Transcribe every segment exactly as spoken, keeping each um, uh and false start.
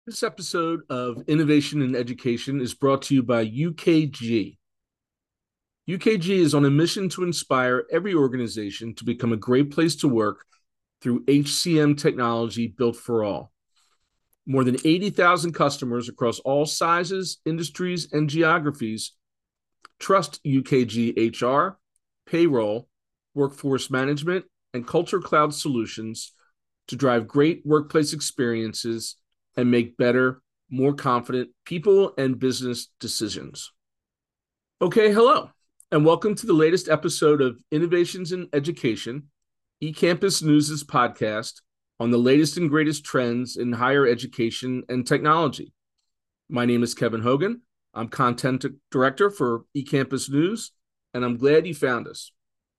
This episode of Innovation in Education is brought to you by U K G. U K G is on a mission to inspire every organization to become a great place to work through H C M technology built for all. More than eighty thousand customers across all sizes, industries, and geographies trust U K G H R, payroll, workforce management, and culture cloud solutions to drive great workplace experiences and make better, more confident people and business decisions. Okay, hello, and welcome to the latest episode of Innovations in Education, eCampus News' podcast on the latest and greatest trends in higher education and technology. My name is Kevin Hogan. I'm content director for eCampus News, and I'm glad you found us.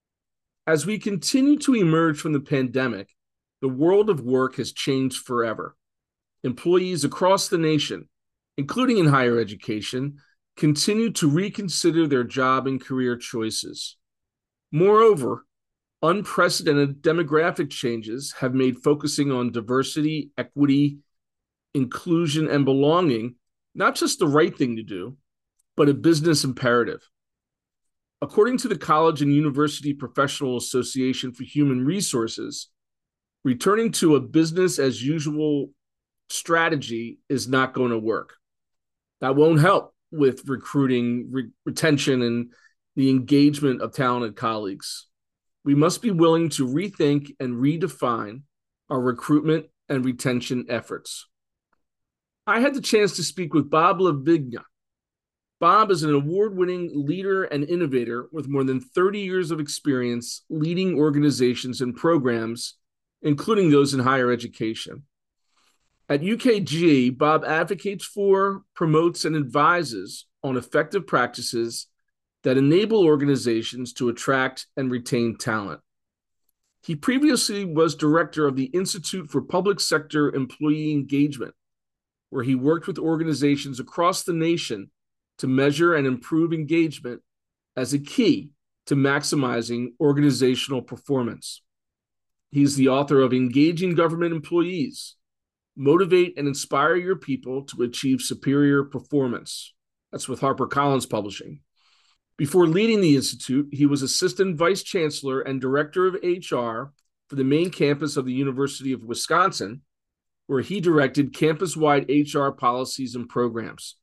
As we continue to emerge from the pandemic, the world of work has changed forever. Employees across the nation, including in higher education, continue to reconsider their job and career choices. Moreover, unprecedented demographic changes have made focusing on diversity, equity, inclusion, and belonging not just the right thing to do, but a business imperative. According to the College and University Professional Association for Human Resources, returning to a business as usual strategy is not going to work. That won't help with recruiting, re- retention, and the engagement of talented colleagues. We must be willing to rethink and redefine our recruitment and retention efforts. I had the chance to speak with Bob LaVigna. Bob is an award-winning leader and innovator with more than thirty years of experience leading organizations and programs, including those in higher education. At U K G, Bob advocates for, promotes, and advises on effective practices that enable organizations to attract and retain talent. He previously was director of the Institute for Public Sector Employee Engagement, where he worked with organizations across the nation to measure and improve engagement as a key to maximizing organizational performance. He's the author of Engaging Government Employees: Motivate and Inspire Your People to Achieve Superior Performance. That's with HarperCollins Publishing. Before leading the Institute, he was Assistant Vice Chancellor and Director of H R for the main campus of the University of Wisconsin, where he directed campus-wide H R policies and programs.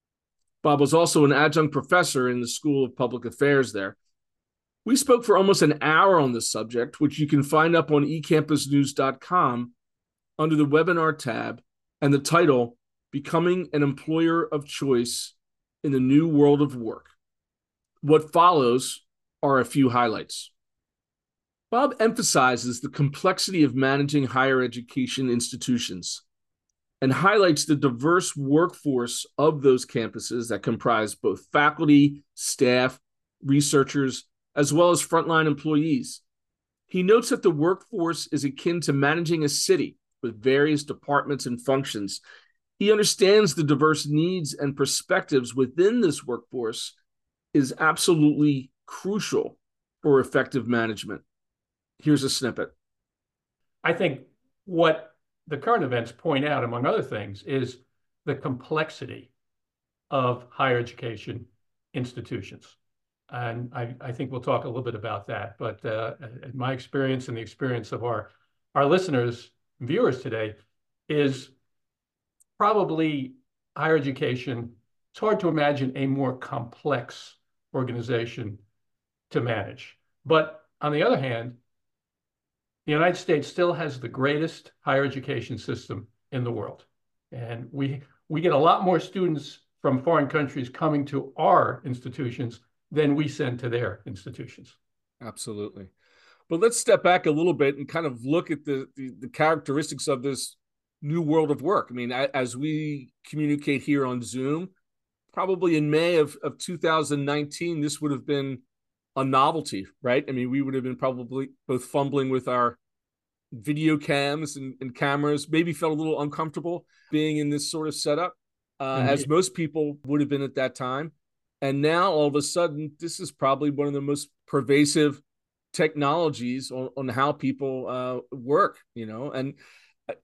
Bob was also an adjunct professor in the School of Public Affairs there. We spoke for almost an hour on this subject, which you can find up on e campus news dot com under the webinar tab, and the title, Becoming an Employer of Choice in the New World of Work. What follows are a few highlights. Bob emphasizes the complexity of managing higher education institutions and highlights the diverse workforce of those campuses that comprise both faculty, staff, researchers, as well as frontline employees. He notes that the workforce is akin to managing a city with various departments and functions. He understands the diverse needs and perspectives within this workforce is absolutely crucial for effective management. Here's a snippet. I think what the current events point out, among other things, is the complexity of higher education institutions. And I, I think we'll talk a little bit about that. But uh, in my experience and the experience of our, our listeners, viewers today, is probably higher education. It's hard to imagine a more complex organization to manage. But on the other hand, the United States still has the greatest higher education system in the world. And we, we get a lot more students from foreign countries coming to our institutions than we send to their institutions. Absolutely. But let's step back a little bit and kind of look at the, the, the characteristics of this new world of work. I mean, as we communicate here on Zoom, probably in May of, of two thousand nineteen, this would have been a novelty, right? I mean, we would have been probably both fumbling with our video cams and, and cameras, maybe felt a little uncomfortable being in this sort of setup, uh, as most people would have been at that time. And now all of a sudden, this is probably one of the most pervasive technologies on, on how people uh, work, you know, and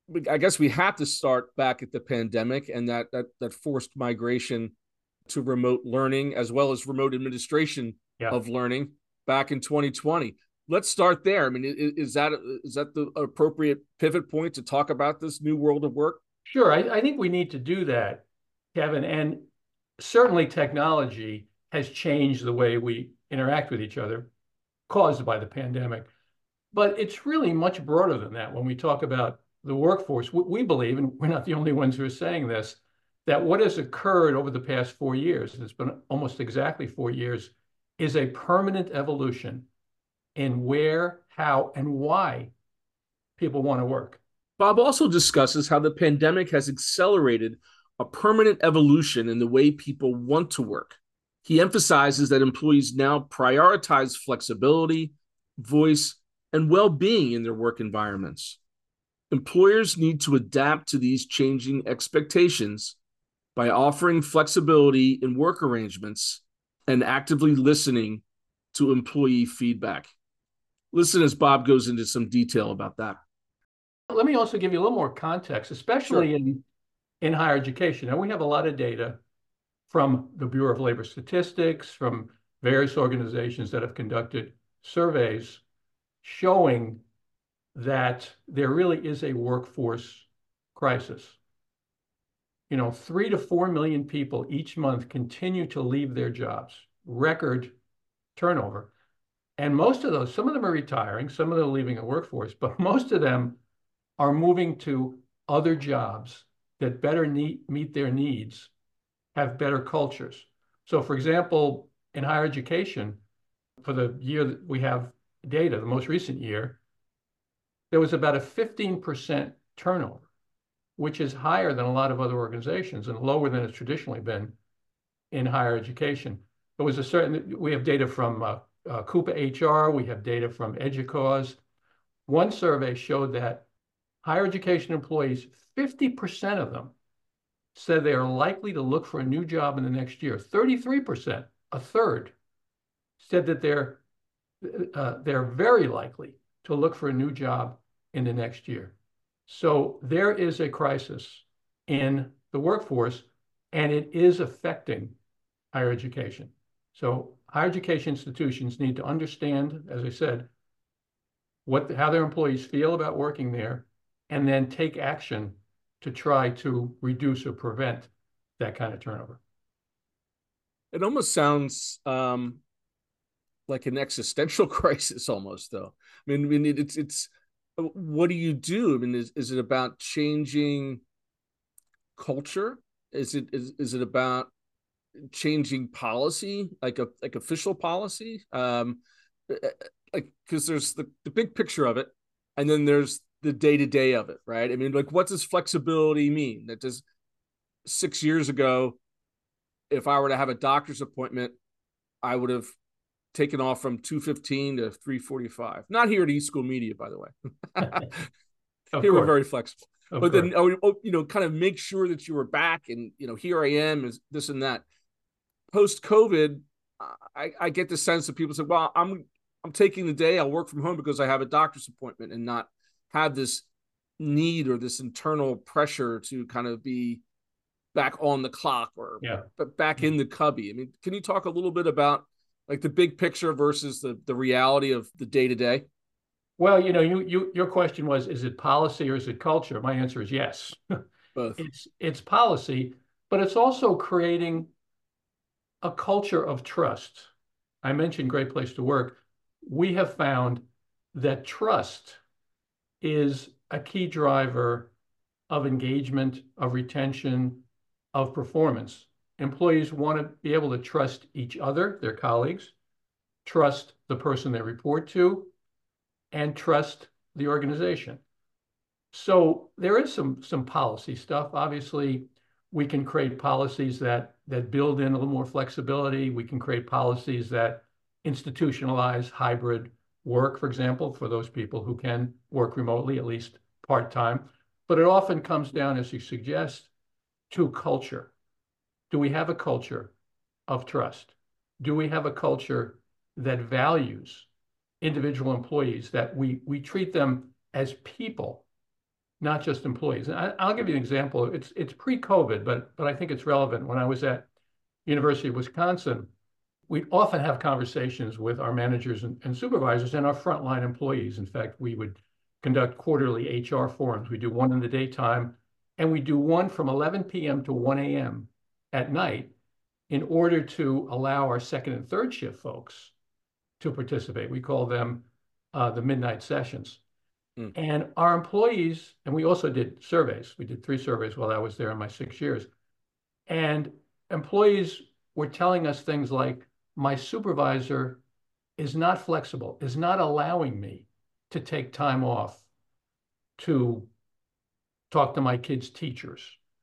I guess we have to start back at the pandemic and that that that forced migration to remote learning as well as remote administration Yeah. of learning back in twenty twenty. Let's start there. I mean, is that is that the appropriate pivot point to talk about this new world of work? Sure. I, I think we need to do that, Kevin. And certainly technology has changed the way we interact with each other, caused by the pandemic. But it's really much broader than that when we talk about the workforce. We believe, and we're not the only ones who are saying this, that what has occurred over the past four years, it's been almost exactly four years, is a permanent evolution in where, how, and why people want to work. Bob also discusses how the pandemic has accelerated a permanent evolution in the way people want to work. He emphasizes that employees now prioritize flexibility, voice, and well-being in their work environments. Employers need to adapt to these changing expectations by offering flexibility in work arrangements and actively listening to employee feedback. Listen as Bob goes into some detail about that. Let me also give you a little more context, especially sure. in, in higher education. Now, we have a lot of data from the Bureau of Labor Statistics, from various organizations that have conducted surveys showing that there really is a workforce crisis. You know, three to four million people each month continue to leave their jobs, record turnover. And most of those, some of them are retiring, some of them are leaving the workforce, but most of them are moving to other jobs that better meet, meet their needs, have better cultures. So for example, in higher education, for the year that we have data, the most recent year, there was about a fifteen percent turnover, which is higher than a lot of other organizations and lower than it's traditionally been in higher education. There was a certain, we have data from uh, uh, Coupa H R, we have data from EDUCAUSE. One survey showed that higher education employees, fifty percent of them said they are likely to look for a new job in the next year. thirty-three percent, a third, said that they're, uh, they're very likely to look for a new job in the next year. So there is a crisis in the workforce, and it is affecting higher education. So higher education institutions need to understand, as I said, what how their employees feel about working there, and then take action to try to reduce or prevent that kind of turnover. It almost sounds um, like an existential crisis almost, though. I mean, I mean it, it's, it's, what do you do? I mean, is, is it about changing culture? Is it, is, is it about changing policy, like a, like official policy? Um, like, because there's the, the big picture of it, and then there's the day-to-day of it, right? I mean, like, what does flexibility mean? That does six years ago, if I were to have a doctor's appointment, I would have taken off from two fifteen to three forty-five. Not here at East School Media, by the way. Here we're very flexible. Of but course. Then I would, you know, kind of make sure that you were back, and you know, here I am, is this and that. Post-COVID, I, I get the sense that people say, "Well, I'm I'm taking the day. I'll work from home because I have a doctor's appointment," and not have this need or this internal pressure to kind of be back on the clock or yeah. back in the cubby. I mean, can you talk a little bit about like the big picture versus the, the reality of the day-to-day? Well, you know, you, you, your question was, is it policy or is it culture? My answer is yes. Both. It's, it's policy, but it's also creating a culture of trust. I mentioned Great Place to Work. We have found that trust is a key driver of engagement, of retention, of performance. Employees want to be able to trust each other, their colleagues, trust the person they report to, and trust the organization. So there is some, some policy stuff. Obviously, we can create policies that, that build in a little more flexibility. We can create policies that institutionalize hybrid work, for example, for those people who can work remotely, at least part-time. But it often comes down, as you suggest, to culture. Do we have a culture of trust? Do we have a culture that values individual employees, that we, we treat them as people not just employees. And I, I'll give you an example. It's it's pre-COVID, but but I think it's relevant. When I was at University of Wisconsin, we often have conversations with our managers and, and supervisors and our frontline employees. In fact, we would conduct quarterly H R forums. We do one in the daytime, and we do one from eleven p m to one a m at night in order to allow our second and third shift folks to participate. We call them uh, the midnight sessions. Mm. And our employees, and we also did surveys. We did three surveys while I was there in my six years. And employees were telling us things like, my supervisor is not flexible, is not allowing me to take time off to talk to my kids' teachers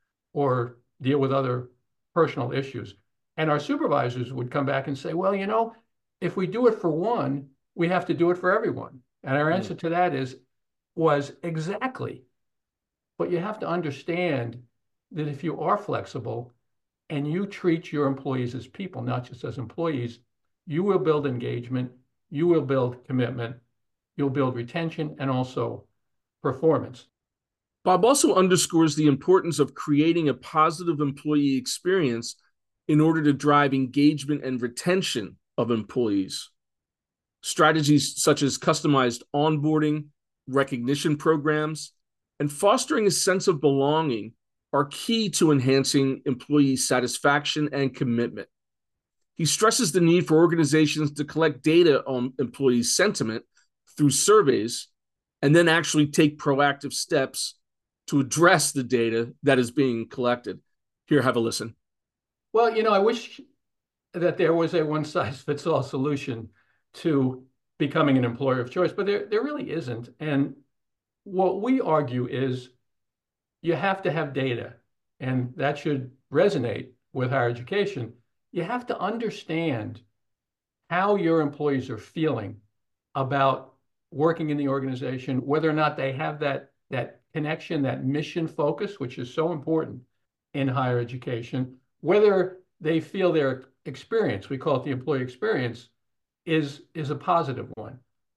or deal with other personal issues. And our supervisors would come back and say, well, you know, if we do it for one, we have to do it for everyone. And our answer mm. to that is, was exactly. But you have to understand that if you are flexible and you treat your employees as people, not just as employees, you will build engagement, you will build commitment, you'll build retention and also performance. Bob also underscores the importance of creating a positive employee experience in order to drive engagement and retention of employees. Strategies such as customized onboarding, recognition programs, and fostering a sense of belonging are key to enhancing employee satisfaction and commitment. He stresses the need for organizations to collect data on employee sentiment through surveys and then actually take proactive steps to address the data that is being collected. Here, have a listen. Well, you know, I wish that there was a one-size-fits-all solution to becoming an employer of choice, but there, there really isn't. And what we argue is you have to have data, and that should resonate with higher education. You have to understand how your employees are feeling about working in the organization, whether or not they have that, that connection, that mission focus, which is so important in higher education, whether they feel their experience, we call it the employee experience, is, is a positive one.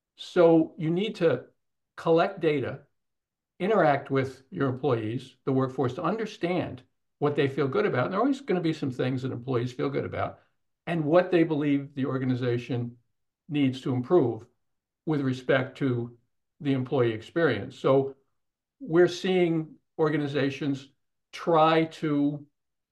So you need to collect data, interact with your employees, the workforce, to understand what they feel good about. And there are always going to be some things that employees feel good about, and what they believe the organization needs to improve with respect to the employee experience. So we're seeing organizations try to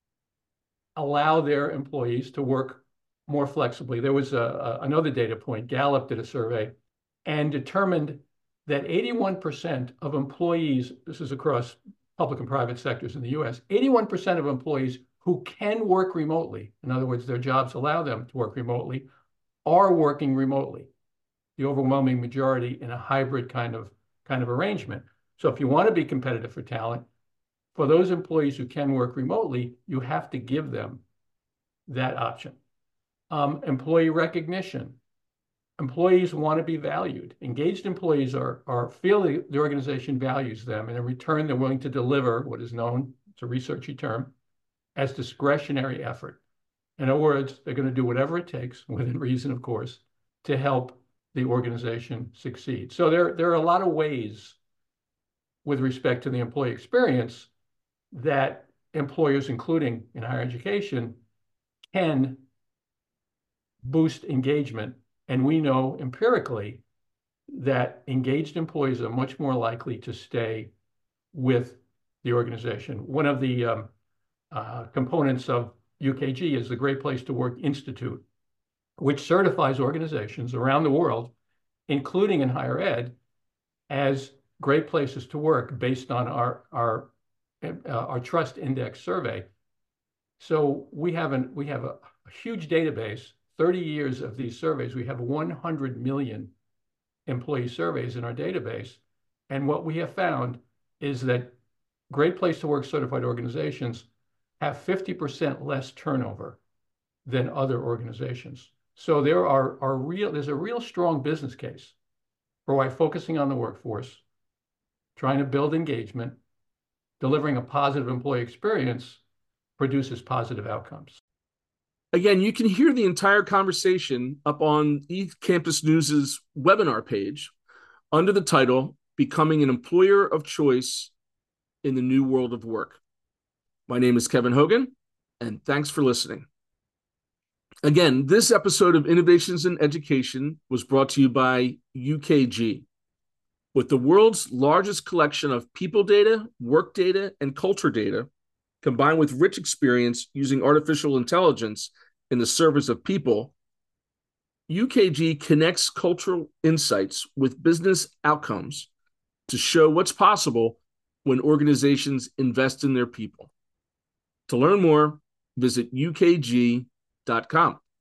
allow their employees to work more flexibly. There was a, a, another data point. Gallup did a survey and determined that eighty-one percent of employees, this is across public and private sectors in the U S, eighty-one percent of employees who can work remotely, in other words, their jobs allow them to work remotely, are working remotely. The overwhelming majority in a hybrid kind of, kind of arrangement. So if you want to be competitive for talent, for those employees who can work remotely, you have to give them that option. Um, employee recognition. Employees want to be valued. Engaged employees are, are feel the, the organization values them, and in return, they're willing to deliver what is known, it's a researchy term, as discretionary effort. In other words, they're going to do whatever it takes, within reason, of course, to help the organization succeed. So there, there are a lot of ways with respect to the employee experience that employers, including in higher education, can boost engagement. And we know empirically that engaged employees are much more likely to stay with the organization. One of the um, uh, components of U K G is the Great Place to Work Institute, which certifies organizations around the world, including in higher ed, as great places to work based on our, our, uh, our trust index survey. So we have, an, we have a, a huge database, thirty years of these surveys. We have one hundred million employee surveys in our database. And what we have found is that Great Place to Work certified organizations have fifty percent less turnover than other organizations. So there are, are real, there's a real strong business case for why focusing on the workforce, trying to build engagement, delivering a positive employee experience produces positive outcomes. Again, you can hear the entire conversation up on eCampus News's webinar page under the title, Becoming an Employer of Choice in the new world of work. My name is Kevin Hogan, and thanks for listening. Again, this episode of Innovations in Education was brought to you by U K G. With the world's largest collection of people data, work data, and culture data, combined with rich experience using artificial intelligence in the service of people, U K G connects cultural insights with business outcomes to show what's possible when organizations invest in their people. To learn more, visit U K G dot com.